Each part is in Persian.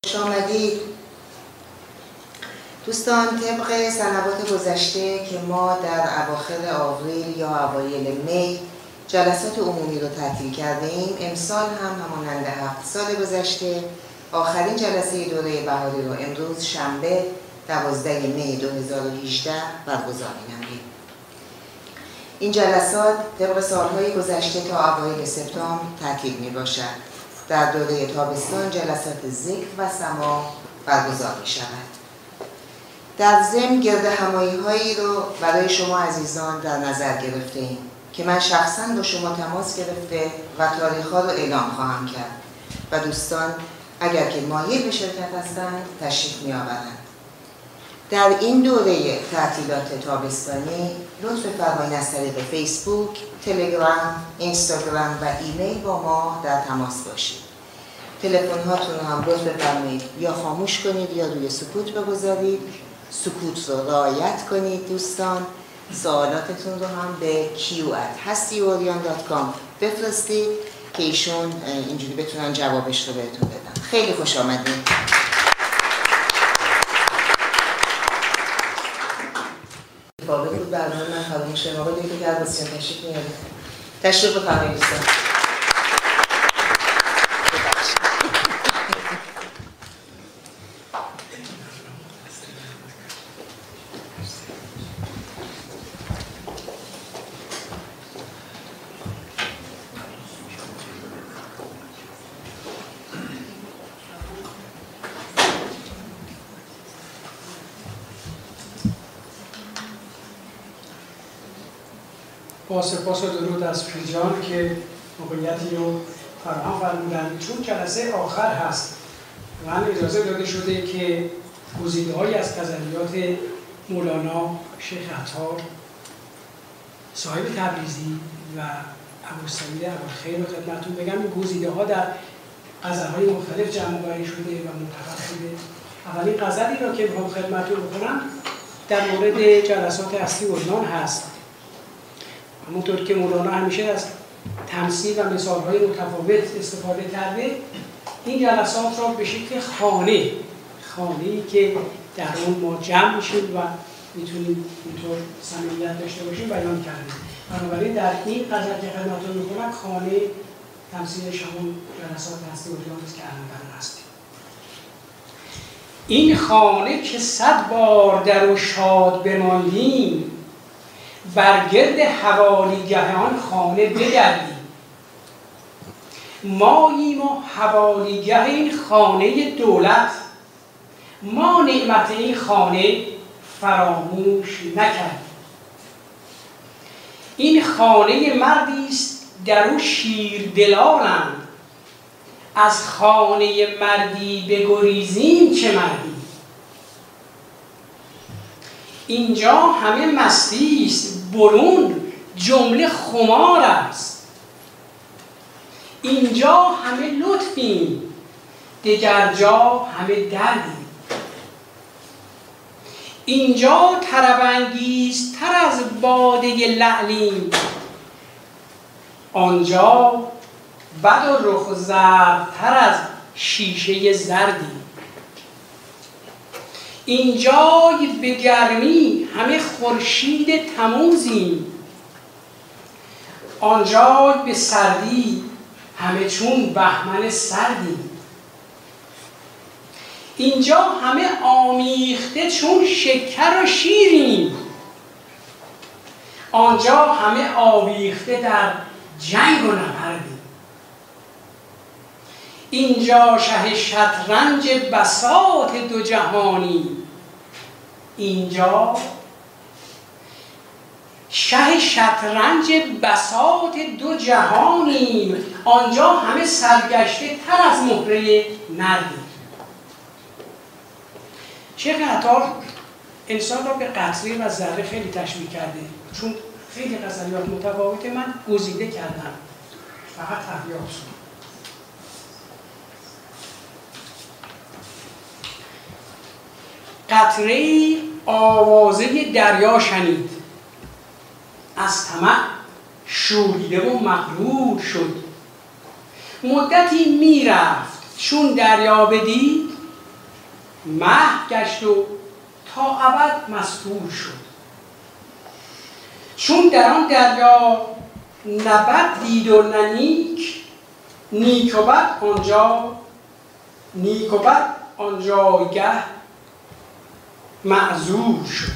خوش آمدید دوستان. طبق سنوات گذشته که ما در اواخر آوریل یا اوایل می جلسات عمومی رو تعطیل کرده ایم، امسال هم همانند 7 سال گذشته آخرین جلسه دوره بهاری رو امروز شنبه 12 می 2018 برگزار می‌نماییم. این جلسات طبق سالهای گذشته تا اوایل سپتامبر تعطیل می‌باشد. در دوره تابستان جلسات ذکر و سماع برگزار می‌شود. در ضمن گرد همایی‌هایی رو برای شما عزیزان در نظر گرفته‌ایم که من شخصاً با شما تماس گرفته و تاریخ‌ها رو اعلام خواهم کرد و دوستان اگر که مایل به شرکت هستند تشریف می‌آورند. در این دوره تعطیلات تابستانی لطف فرمایید از طریق فیسبوک، تلگرام، اینستاگرام و ایمیل با ما در تماس باشید. تلفن هاتون رو هم لطف فرمایید یا خاموش کنید یا روی سکوت بگذارید. سکوت رو رعایت کنید دوستان. سوالاتتون رو هم به q@hastioorion.com بفرستید که ایشون اینجوری بتونن جوابش رو بهتون بدن. خیلی خوش آمدید. بابا بود برنامه من خواهیم شد. آقای دکتر گرباسیان تشریف میارید. تشریف بفرمایید دوستان. با سپاس و درود از پیجان که موقعیتی رو فراهم فرمودند. چون جلسه آخر هست من اجازه داده شده که گزیده‌هایی از غزلیات مولانا شیخ عطار صاحب تبریزی و ابوسعید ابوالخیر رو خدمتتون بگم. این گزیده‌ها در غزل‌های مختلف جمع‌آوری شده و منتخب شده. اولین غزلی را که می‌خوام خدمتتون بکنم در مورد جلسات هستی اوریان هست. همونطور که مولانا همیشه از تمثیل و مثال‌های متفاوت استفاده کرده، این جلسات را به شکل خانه‌ای که در اون ما جمع میشیم و میتونیم اینطور صمیمیت داشته باشیم بیان کردیم. بنابراین در این غزل که خدمتتون می‌کنم خانه تمثیلش همون جلسات هستی اوریان است که الان در هستیم. این خانه که 100 بار در او شاد بماندیم، بر گرد حوالیگه آن خانه بگردیم. ماییم و حوالیگه این خانه دولت، ما نعمت این خانه فراموش نکردیم. این خانه مردی است در او شیردلانند، از خانه مردی بگریزیم چه مردی. اینجا همه مستی است، برون جمله خمار است. اینجا همه لطفیم، دگر جا همه دردیم. اینجا طرب‌انگیزتر از باده لعلیم، آنجا بد و رخ زردتر از شیشه زردیم. اینجای به گرمی همه خورشید تموزیم، آنجای به سردی همه چون بهمن سردیم. اینجا همه آمیخته چون شکر و شیریم، آنجا همه آویخته در جنگ و نبردیم. اینجا شه شطرنج بساط دو جهانی، اینجا شه شطرنج بساط دو جهانیم، آنجا همه سرگشته تر از مهره نردیم. شیخ عطار انسان را به قطره و ذره خیلی تشبیه کرده. چون خیلی غزلیات متفاوته من گزیده کردم، فقط تحلیل شد. قطره‌ای آوازه دریا شنید، از طمع شوریده و مغرور شد. مدتی میرفت چون دریا بدید، محو گشت و تا ابد مستور شد. چون در آن دریا نه بد دید و نه نیک، نیک و بد آنجایگه معذور شد.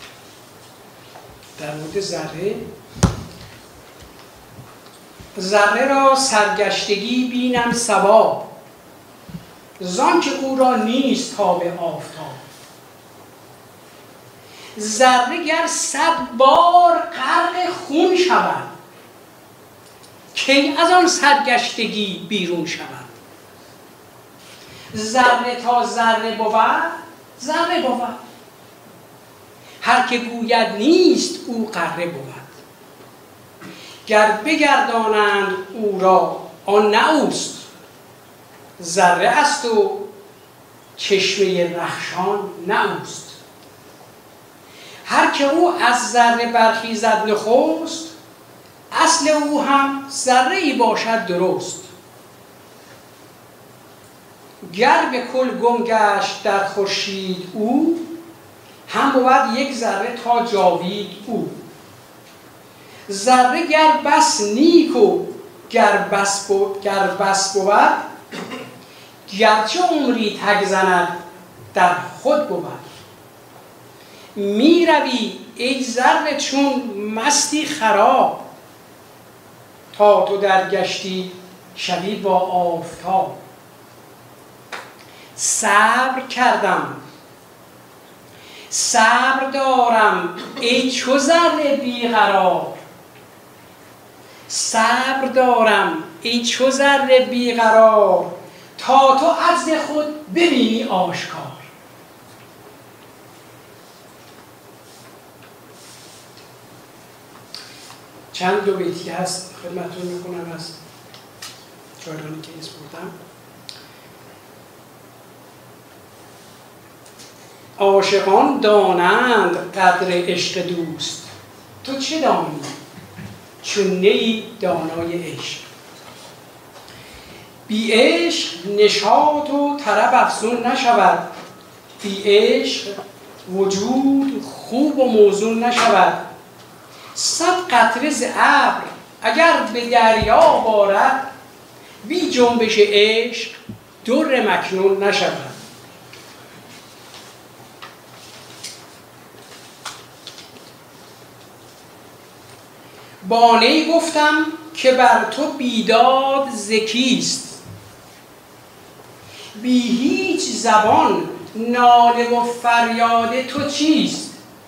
در مورد ذره را سرگشتگی بینم ثواب، زان که او را نیست تاب آفتاب. ذره گر 100 بار غرق خون شود، کی از آن سرگشتگی بیرون شود. ذره تا ذره بود، ذره بود. هر که گوید نیست او قره بود. گر بگردانند او را آن نه اوست، ذره است و چشمه رخشان نه اوست. هر که او از ذره برخیزد نخست، اصل او هم ذره ای باشد درست. گر به کل گم گشت در خورشید او، هم بود یک ذره تا جاوید او. ذره گر بس نیک و گر بس بود، گرچه عمری تک زند در خود بود. می روی ای ذره چون مستی خراب، تا تو در گشتی شوی با آفتاب. صبر کردم صبر دارم ای چو ذره بیقرار، صبر دارم ای چو ذره بیقرار، تا تو عجز خود ببینی آشکار. چند دو بیتی هست خدمتتون میکنم از شاعرانی که اسم بردم. عاشقان دانند قدر عشق دوست، تو چه دانی چون نیی دانای عشق. بی عشق نشاط و طرب افزون نشود، بی عشق وجود خوب و موزون نشود. 100 قطره ز ابر اگر به دریا بارد، بی جنبش عشق در مکنون نشود. با نی گفتم که بر تو بیداد ز کیست، بی هیچ زبان ناله و فریاد تو چیست.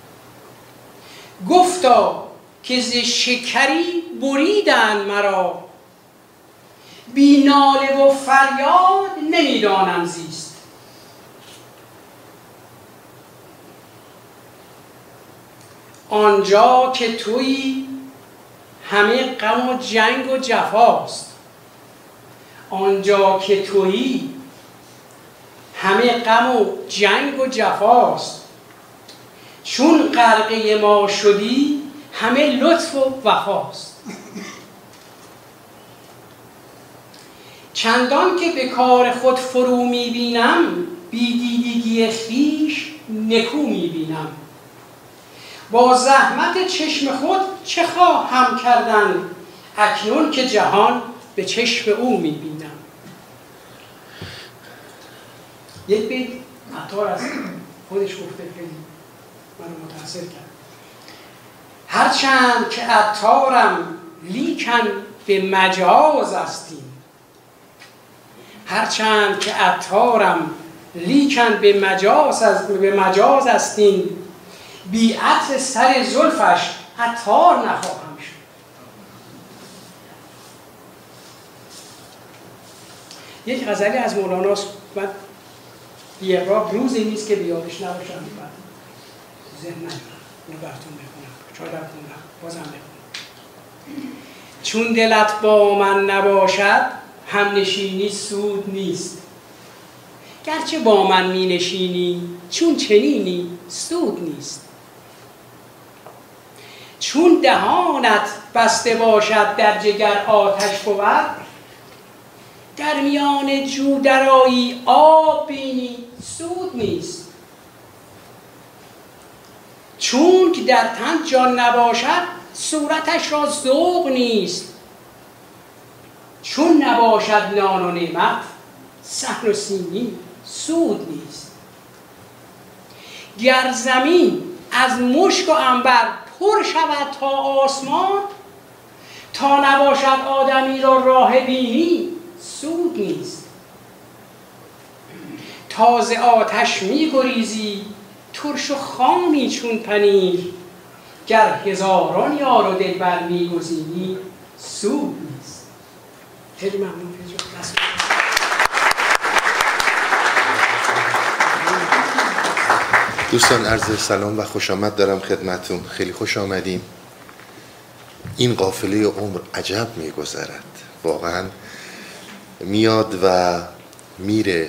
گفتا که ز شکری بریدند مرا، بی ناله و فریاد نمیدانم زیست. آنجا که تویی همه غم و جنگ و جفاست، آنجا که تویی همه غم و جنگ و جفاست. چون غرقه ما شدی همه لطف و وفاست. چندان که به کار خود فرو میبینم، بی دیدگی خویش نکو میبینم. با زحمت چشم خود چه خواهم کردن، اکنون که جهان به چشم او میبینم. یک بیت عطار از خودش گفته خیلی منو متاثر کرد. هرچند که عطارم لیکن به مجاز استیم، هرچند که عطارم لیکن به مجاز استیم، بی عطر سر زلفش عطار نخواهم شد. یک غزلی از مولاناست، من بی‌اغراق روزی نیست که بیادش نباشم، ذهن ندارم اینو براتون بخونم، چای براتون بازم بخونم. چون دلت با من نباشد همنشینی سود نیست، گرچه با من می نشینی چون چنینی سود نیست. چون دهانت بسته باشد در جگر آتش بود، در میان جو درایی آب بینی سود نیست. چون که در تن جان نباشد صورتش را ذوق نیست. چون نباشد نان و نعمت صحن و سیمین سود نیست. گر زمین از مشک و عنبر پر شود تا آسمان، تا نباشد آدمی را راه بینی سود نیست. تازه آتش می گریزی ترش و خامی چون پنیر، گر هزاران یار و دلبر می گزینی سود نیست. خیلی ممنون. دوستان عرض سلام و خوش آمد دارم خدمتون. خیلی خوش آمدین. این قافله عمر عجب میگذرد، واقعا میاد و میره.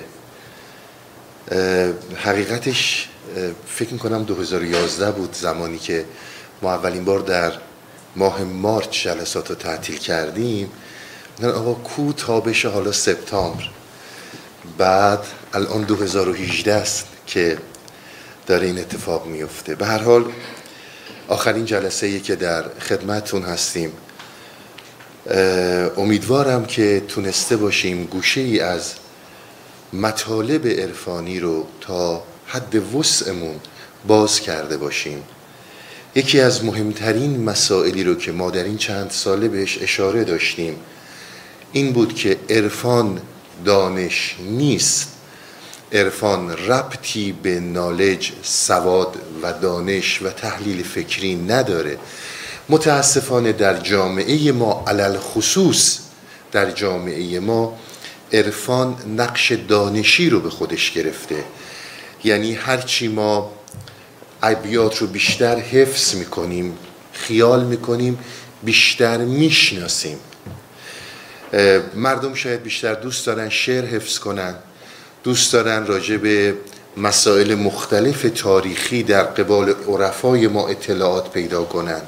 حقیقتش فکر میکنم 2011 بود زمانی که ما اولین بار در ماه مارچ جلسات رو تعطیل کردیم. آقا کو تابش حالا سپتامبر، بعد الان 2018 است که داره این اتفاق میفته. به هر حال آخرین جلسه‌ای که در خدمتتون هستیم. امیدوارم که تونسته باشیم گوشه‌ای از مطالب عرفانی رو تا حد وسعمون باز کرده باشیم. یکی از مهمترین مسائلی رو که ما در این چند ساله بهش اشاره داشتیم این بود که عرفان دانش نیست. عرفان ربطی به نالج، سواد و دانش و تحلیل فکری نداره. متاسفانه در جامعه ما، علل خصوص در جامعه ما، عرفان نقش دانشی رو به خودش گرفته. یعنی هرچی ما ابیات رو بیشتر حفظ میکنیم، خیال میکنیم، بیشتر میشناسیم. مردم شاید بیشتر دوست دارن شعر حفظ کنن، دوست دارن راجع به مسائل مختلف تاریخی در قبال عرفای ما اطلاعات پیدا کنن.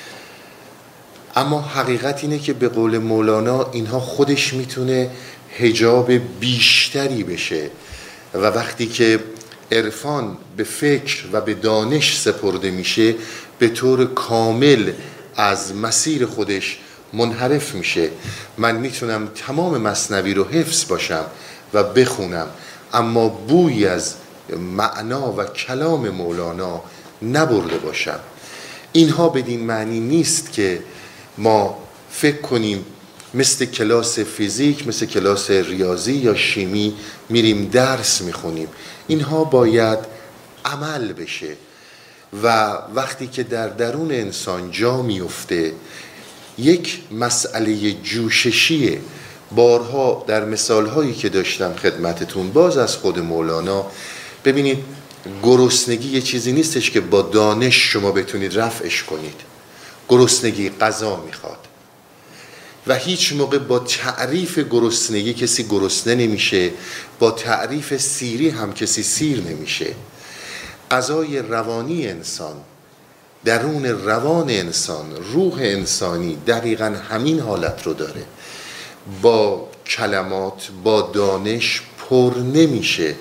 اما حقیقت اینه که به قول مولانا اینها خودش میتونه حجاب بیشتری بشه و وقتی که عرفان به فکر و به دانش سپرده میشه به طور کامل از مسیر خودش منحرف میشه. من میتونم تمام مثنوی رو حفظ باشم و بخونم اما بوی از معنا و کلام مولانا نبرده باشم. اینها بدین معنی نیست که ما فکر کنیم مثل کلاس فیزیک، مثل کلاس ریاضی یا شیمی میریم درس میخونیم. اینها باید عمل بشه و وقتی که در درون انسان جا میفته یک مسئله جوششیه. بارها در مثالهایی که داشتم خدمتتون باز از خود مولانا، ببینید گرسنگی یه چیزی نیستش که با دانش شما بتونید رفعش کنید. گرسنگی غذا میخواد و هیچ موقع با تعریف گرسنگی کسی گرسنه نمیشه، با تعریف سیری هم کسی سیر نمیشه. غذای روانی انسان، درون روان انسان، روح انسانی دقیقاً همین حالت رو داره. با کلمات، با دانش پر نمیشه.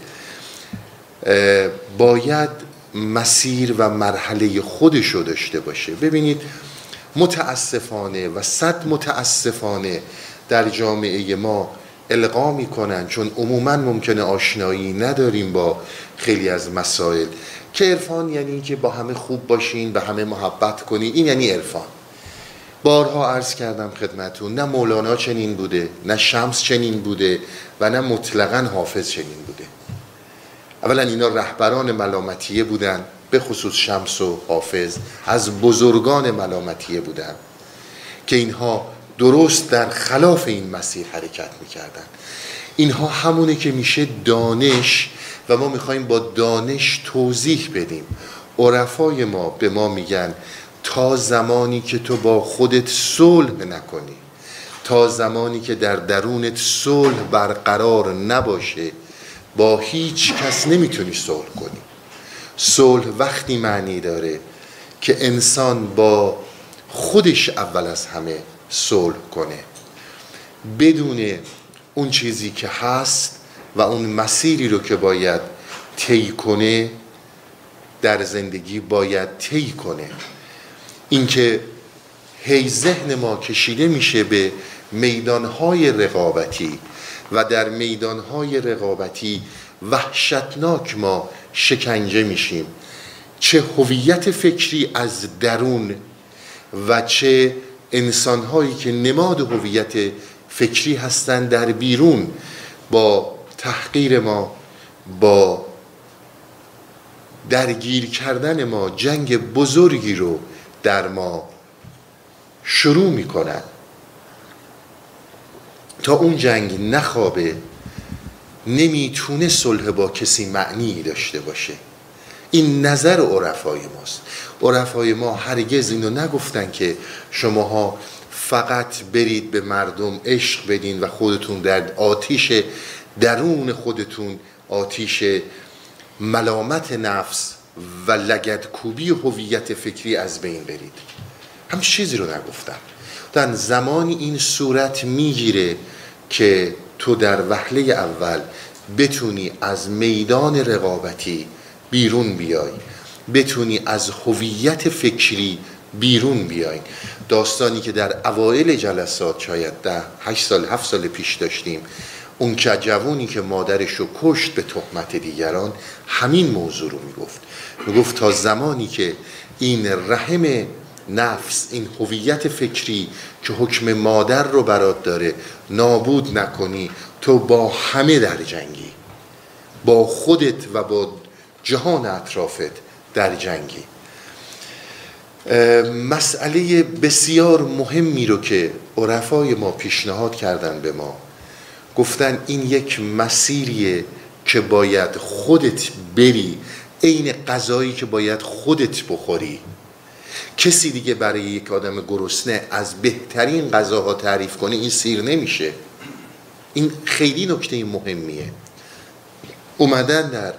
باید مسیر و مرحله خودش رو داشته باشه. ببینید متاسفانه و صد متاسفانه در جامعه ما القا میکنن، چون عموما ممکنه آشنایی نداریم با خیلی از مسائل، که عرفان یعنی که با همه خوب باشین، به همه محبت کنین. این یعنی عرفان. بارها عرض کردم خدمتون، نه مولانا چنین بوده، نه شمس چنین بوده و نه مطلقاً حافظ چنین بوده. اولا اینا رهبران ملامتیه بودن، به خصوص شمس و حافظ از بزرگان ملامتیه بودن که اینها درست در خلاف این مسیر حرکت میکردن. اینها همونه که میشه دانش و ما میخوایم با دانش توضیح بدیم. عرفای ما به ما میگن تا زمانی که تو با خودت صلح نکنی، تا زمانی که در درونت صلح برقرار نباشه، با هیچ کس نمیتونی صلح کنی. صلح وقتی معنی داره که انسان با خودش اول از همه صلح کنه، بدون اون چیزی که هست و اون مسیری رو که باید طی کنه در زندگی باید طی کنه. اینکه هی ذهن ما کشیده میشه به میدانهای رقابتی و در میدانهای رقابتی وحشتناک ما شکنجه میشیم، چه هویت فکری از درون و چه انسانهایی که نماد هویت فکری هستند در بیرون با تحقیر ما، با درگیر کردن ما جنگ بزرگی رو در ما شروع میکنن. تا اون جنگ نخوابه نمیتونه صلح با کسی معنی داشته باشه. این نظر عرفای ماست. عرفای ما هرگز اینو نگفتن که شماها فقط برید به مردم عشق بدین و خودتون در آتیش درون خودتون، آتیش ملامت نفس و لگدکوبی هویت فکری از بین برید. هم چیزی رو نگفتن. در زمانی این صورت میگیره که تو در وهله اول بتونی از میدان رقابتی بیرون بیای، بتونی از هویت فکری بیرون بیای. داستانی که در اوایل جلسات شاید 8 سال 7 سال پیش داشتیم، اون که جوونی که مادرش رو کشت به تهمت دیگران، همین موضوع رو میگفت تا زمانی که این رحم نفس، این هویت فکری که حکم مادر رو برات داره نابود نکنی، تو با همه در جنگی، با خودت و با جهان اطرافت در جنگی. مسئله بسیار مهمی رو که عرفای ما پیشنهاد کردن به ما، گفتن این یک مسیریه که باید خودت بری، عین غذایی که باید خودت بخوری. کسی دیگه برای یک آدم گرسنه از بهترین غذاها تعریف کنه این سیر نمیشه. این خیلی نکته مهمیه. اومدن در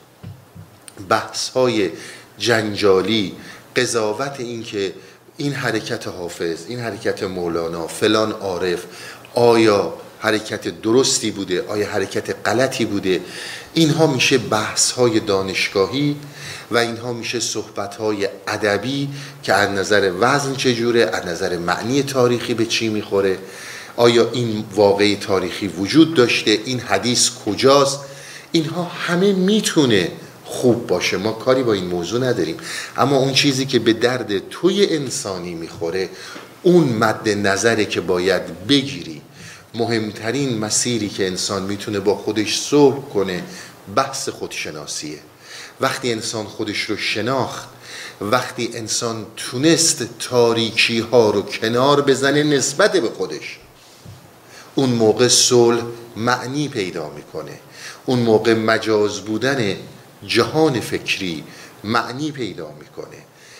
بحث‌های جنجالی قضاوت این که این حرکت حافظ، این حرکت مولانا، فلان عارف، آیا حرکت درستی بوده، آیا حرکت غلطی بوده، اینها میشه بحث‌های دانشگاهی و اینها میشه صحبت‌های ادبی که از نظر وزن چجوره، از نظر معنی تاریخی به چی میخوره، آیا این واقعی تاریخی وجود داشته، این حدیث کجاست. اینها همه میتونه خوب باشه، ما کاری با این موضوع نداریم، اما اون چیزی که به درد توی انسانی میخوره اون مد نظره که باید بگیری. مهمترین مسیری که انسان میتونه با خودش صلح کنه بحث خودشناسیه. وقتی انسان خودش رو شناخت، وقتی انسان تونست تاریکی ها رو کنار بزنه نسبت به خودش، اون موقع صلح معنی پیدا میکنه. اون موقع مجاز بودن جهان فکری معنی پیدا میکنه.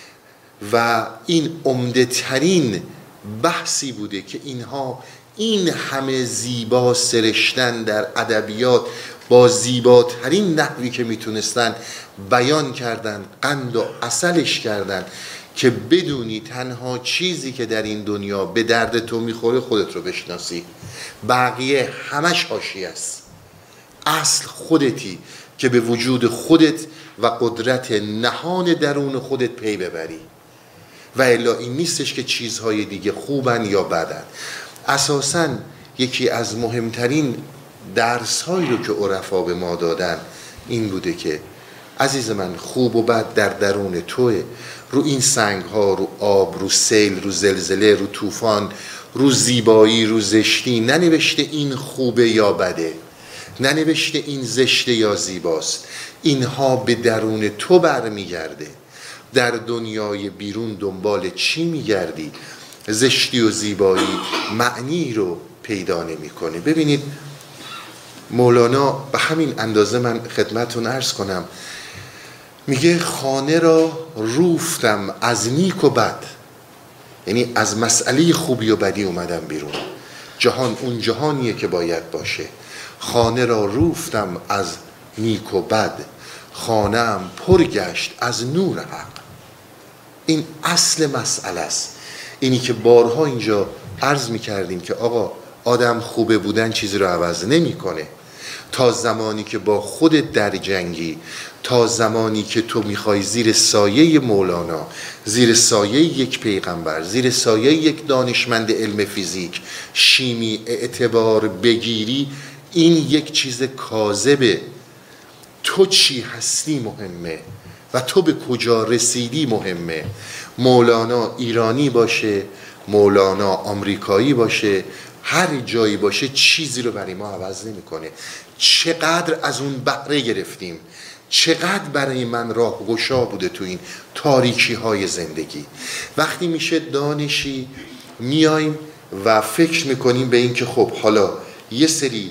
و این عمده ترین بحثی بوده که اینها این همه زیبا سرشتن در ادبیات با زیباترین نحوی که میتونستن بیان کردن، قند و عسلش کردن که بدونی تنها چیزی که در این دنیا به درد تو میخوره خودت رو بشناسی، بقیه همش حاشیه است. اصل خودتی که به وجود خودت و قدرت نهان درون خودت پی ببری و الا این نیستش که چیزهای دیگه خوبن یا بدن. اساساً یکی از مهمترین درس‌هایی رو که عرفا به ما دادن این بوده که عزیز من، خوب و بد در درون توه. رو این سنگ‌ها، رو آب، رو سیل، رو زلزله، رو طوفان، رو زیبایی، رو زشتی ننوشته این خوبه یا بده، ننوشته این زشته یا زیباست. اینها به درون تو برمیگرده. در دنیای بیرون دنبال چی میگردی؟ زشتی و زیبایی معنی رو پیدا نمی‌کنه. ببینید مولانا به همین اندازه من خدمتون عرض کنم، میگه خانه را روفتم از نیک و بد، یعنی از مسئله خوبی و بدی اومدم بیرون. جهان اون جهانیه که باید باشه. خانه را روفتم از نیک و بد، خانه‌ام پر گشت از نور حق. این اصل مسئله است. اینی که بارها اینجا عرض می‌کردیم که آقا آدم خوبه بودن چیزی رو عوض نمی‌کنه. تا زمانی که با خودت در جنگی، تا زمانی که تو میخوای زیر سایه مولانا، زیر سایه یک پیغمبر، زیر سایه یک دانشمند علم فیزیک، شیمی اعتبار بگیری، این یک چیز کاذبه. تو چی هستی مهمه و تو به کجا رسیدی مهمه. مولانا ایرانی باشه، مولانا آمریکایی باشه، هر جایی باشه چیزی رو برای ما عوض نمیکنه. چقدر از اون بهره گرفتیم، چقدر برای من راهگشا بوده تو این تاریکی های زندگی. وقتی میشه دانشی میایم و فکر میکنیم به این که خب حالا یه سری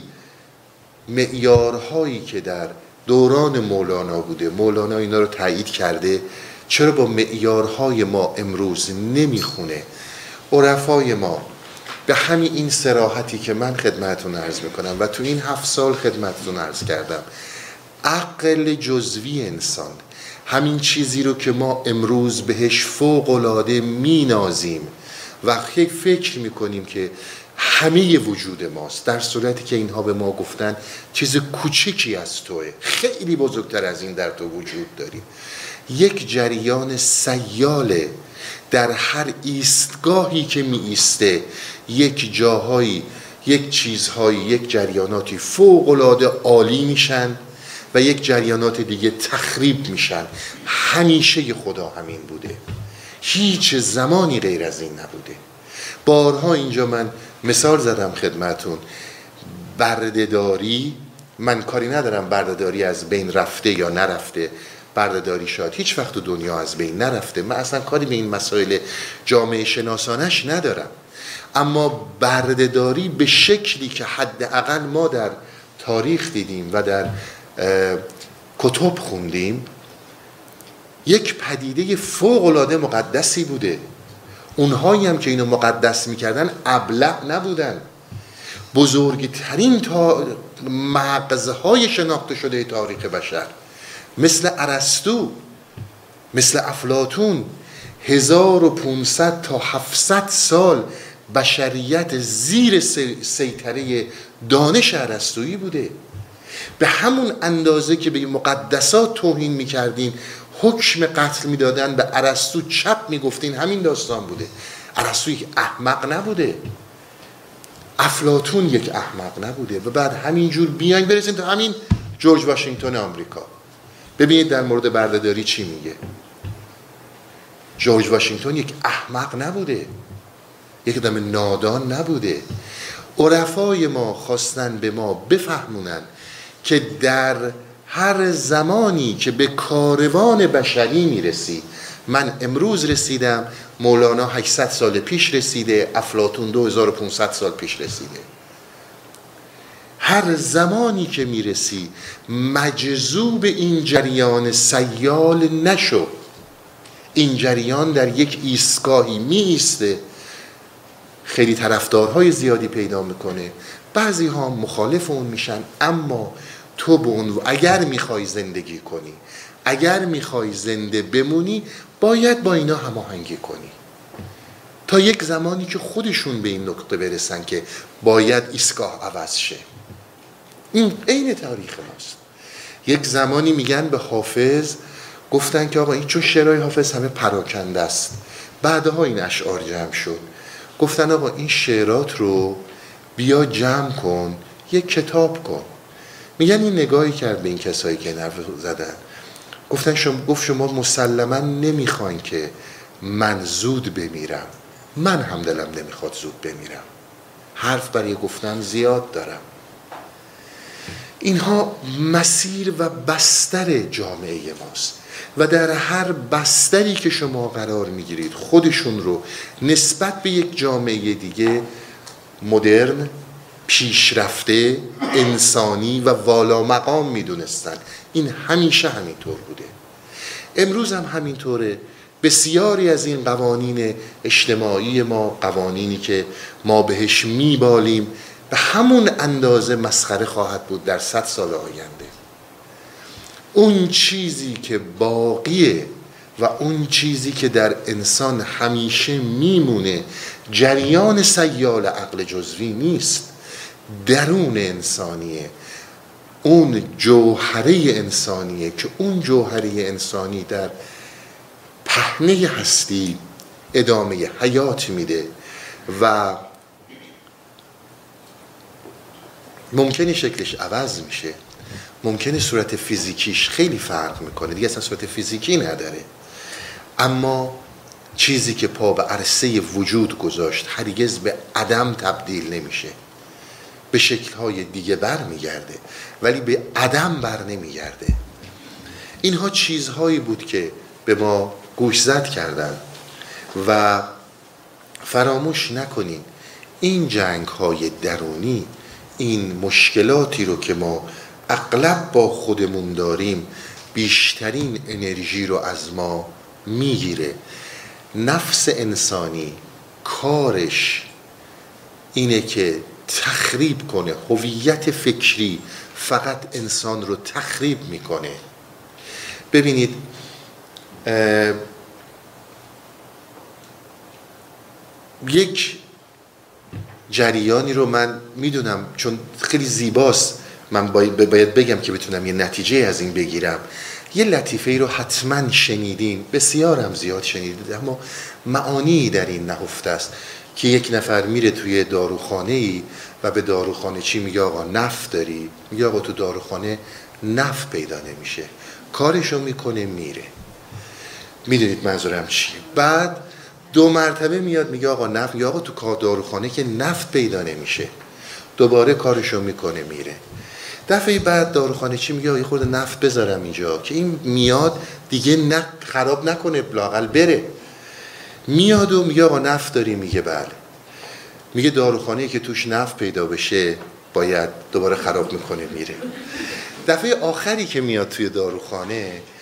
معیارهایی که در دوران مولانا بوده، مولانا اینا رو تایید کرده، چرا با معیارهای ما امروز نمیخونه؟ عرفای ما به همین این صراحتی که من خدمتتون عرض میکنم و تو این 7 سال خدمتتون عرض کردم، عقل جزوی انسان، همین چیزی رو که ما امروز بهش فوق‌العاده مینازیم و فکر میکنیم که همه وجود ماست، در صورتی که اینها به ما گفتن چیز کوچکی از توه، خیلی بزرگتر از این در تو وجود داریم. یک جریان سیاله، در هر ایستگاهی که می ایسته یک جاهایی، یک چیزهایی، یک جریاناتی فوق‌العاده عالی میشن و یک جریانات دیگه تخریب میشن. همیشه خدا همین بوده، هیچ زمانی غیر از این نبوده. بارها اینجا من مثال زدم خدمتون، بردهداری، من کاری ندارم بردهداری از بین رفته یا نرفته، بردهداری شاید هیچ وقت تو دنیا از بین نرفته، من اصلا کاری به این مسائل جامعه شناسانش ندارم، اما بردهداری به شکلی که حداقل ما در تاریخ دیدیم و در کتب خوندیم یک پدیده فوق‌العاده مقدسی بوده. اونهایی هم که اینو مقدس میکردن ابله نبودن. بزرگترین مغزهای شناخته شده تاریخ بشر مثل ارسطو، مثل افلاطون، 1500 تا 700 سال بشریت زیر سیطره دانش ارسطویی بوده. به همون اندازه که به مقدسات توهین میکردین، حکم قتل میدادن، به ارسطو چپ میگفتین، همین داستان بوده. ارسطو یک احمق نبوده، افلاطون یک احمق نبوده. و بعد همینجور بیاین برسیم تا همین جورج واشنگتن آمریکا. ببینید در مورد بردهداری چی میگه. جورج واشنگتن یک احمق نبوده، یک آدم نادان نبوده. عرفای ما خواستن به ما بفهمونن که در هر زمانی که به کاروان بشری میرسی، من امروز رسیدم، مولانا 800 سال پیش رسیده، افلاطون 2500 سال پیش رسیده. هر زمانی که میرسی مجذوب این جریان سیال نشو. این جریان در یک ایستگاهی می ایسته، خیلی طرفدارهای زیادی پیدا میکنه، بعضی ها مخالف اون میشن، اما تو به اون اگر میخوای زندگی کنی، اگر میخوای زنده بمونی، باید با اینا هماهنگی کنی تا یک زمانی که خودشون به این نقطه برسن که باید ایستگاه عوض شه. این عین تاریخ ماست. یک زمانی میگن به حافظ، گفتن که آقا این چون شعرهای حافظ همه پراکنده است، بعدها این اشعار جمع شد، گفتن آقا این شعرات رو بیا جمع کن، یک کتاب کن. میگن این نگاهی کرد به این کسایی که حرف زدن، گفت شما مسلما نمیخواین که من زود بمیرم، من هم دلم نمیخواد زود بمیرم، حرف برای گفتن زیاد دارم. اینها مسیر و بستر جامعه ماست و در هر بستری که شما قرار میگیرید خودشون رو نسبت به یک جامعه دیگه مدرن، پیشرفته، انسانی و والا مقام میدونستن. این همیشه همینطور بوده، امروز هم همینطوره. بسیاری از این قوانین اجتماعی ما، قوانینی که ما بهش میبالیم، به همون اندازه مسخره خواهد بود در 100 سال آینده. اون چیزی که باقیه و اون چیزی که در انسان همیشه میمونه جریان سیال عقل جزوی نیست، درون انسانیه. اون جوهره انسانیه که اون جوهره انسانی در پهنه هستی ادامه حیات میده و ممکنه شکلش عوض میشه، ممکنه صورت فیزیکیش خیلی فرق میکنه، دیگه اصلا صورت فیزیکی نداره، اما چیزی که پا به عرصه وجود گذاشت هرگز به عدم تبدیل نمیشه، به شکل‌های دیگه بر میگرده ولی به عدم بر نمیگرده. اینها چیزهایی بود که به ما گوشزد کردن و فراموش نکنین این جنگ‌های درونی، این مشکلاتی رو که ما اغلب با خودمون داریم بیشترین انرژی رو از ما میگیره. نفس انسانی کارش اینه که تخریب کنه، هویت فکری فقط انسان رو تخریب میکنه. ببینید یک جریانی رو من میدونم چون خیلی زیباست، من باید بگم که بتونم یه نتیجه از این بگیرم. یه لطیفه ای رو حتما شنیدین، بسیار هم زیاد شنیدید، اما معانی در این نهفته است که یک نفر میره توی داروخانه ای و به داروخانه چی میگه؟ آقا نفت داری؟ میگه آقا تو داروخانه نفت پیدا نمیشه. کارشو میکنه میره. میدونید منظورم چیه؟ بعد 2 مرتبه میاد میگه آقا نفت، میگه آقا تو داروخانه که نفت پیدا نمیشه. دوباره کارشو میکنه میره. دفعه بعد داروخانه چی میگه؟ یه خورده نفت بذارم اینجا که این میاد دیگه خراب نکنه، لااقل بره. میاد و میگه آقا نفت داری؟ میگه بله. میگه داروخانه‌ای که توش نفت پیدا بشه باید دوباره خراب میکنه میره. دفعه آخری که میاد توی داروخانه